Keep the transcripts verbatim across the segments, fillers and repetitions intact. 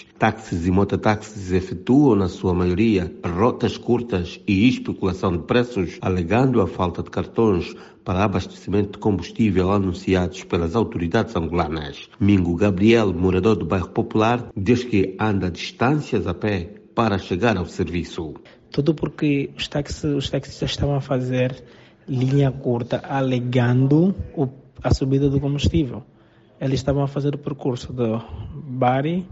Táxis e mototáxis efetuam, na sua maioria, rotas curtas e especulação de preços, alegando a falta de cartões para abastecimento de combustível anunciados pelas autoridades angolanas. Mingo Gabriel, morador do bairro Popular, diz que anda distâncias a pé para chegar ao serviço. Tudo porque os, táxis, os taxistas estavam a fazer linha curta, alegando o, a subida do combustível. Eles estavam a fazer o percurso do Bari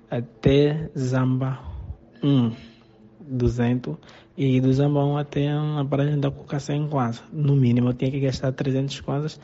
até Zamba um, duzentos, e do Zamba um até a paragem da Cuca cem kwanza. No mínimo, eu tinha que gastar trezentos kwanzas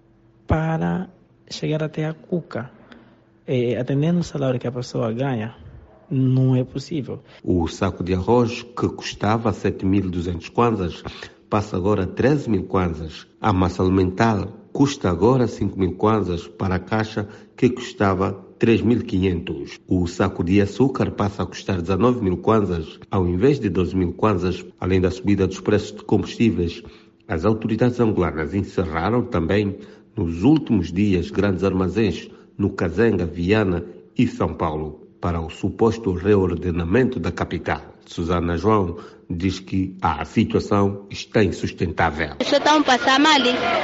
para chegar até a Cuca. E, atendendo o salário que a pessoa ganha, não é possível. O saco de arroz, que custava sete mil e duzentos kwanzas, passa agora a treze mil kwanzas. A massa alimentar custa agora cinco mil kwanzas para a caixa, que custava três mil e quinhentos. O saco de açúcar passa a custar dezanove mil kwanzas, ao invés de doze mil kwanzas. Além da subida dos preços de combustíveis, as autoridades angolanas encerraram também, nos últimos dias, grandes armazéns no Kazenga, Viana e São Paulo, para o suposto reordenamento da capital. Susana João diz que a situação está insustentável. Só estão passando mal.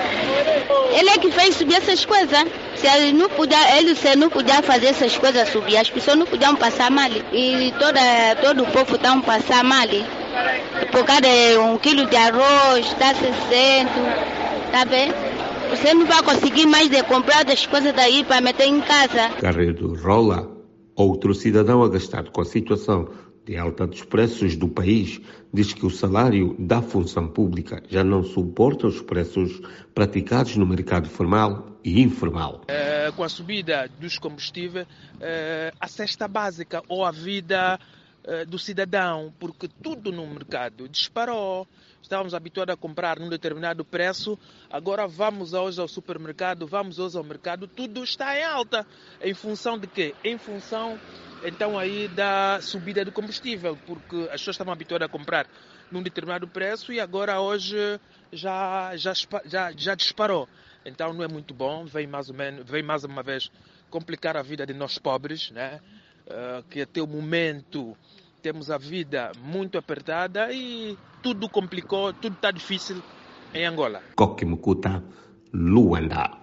Ele é que fez subir essas coisas. Se ele não puder, ele se não puder fazer essas coisas subir, as pessoas não podiam passar mal. E toda, todo o povo está passando mal. Por causa de um quilo de arroz, está sessenta, tá bem? Você não vai conseguir mais de comprar as coisas daí para meter em casa. Carreiro Rola, outro cidadão agastado com a situação de alta dos preços do país, diz que o salário da função pública já não suporta os preços praticados no mercado formal e informal. É, com a subida dos combustíveis, é, a cesta básica ou a vida é, do cidadão, porque tudo no mercado disparou. Estávamos habituados a comprar num determinado preço, agora vamos hoje ao supermercado, vamos hoje ao mercado, tudo está em alta. Em função de quê? Em função, então, aí da subida do combustível, porque as pessoas estavam habituadas a comprar num determinado preço e agora hoje já, já, já, já disparou. Então não é muito bom, vem mais, ou menos, vem mais uma vez complicar a vida de nós pobres, né? Uh, que até o momento temos a vida muito apertada e tudo complicou, tudo está difícil em Angola. Coque Mucuta, Luanda.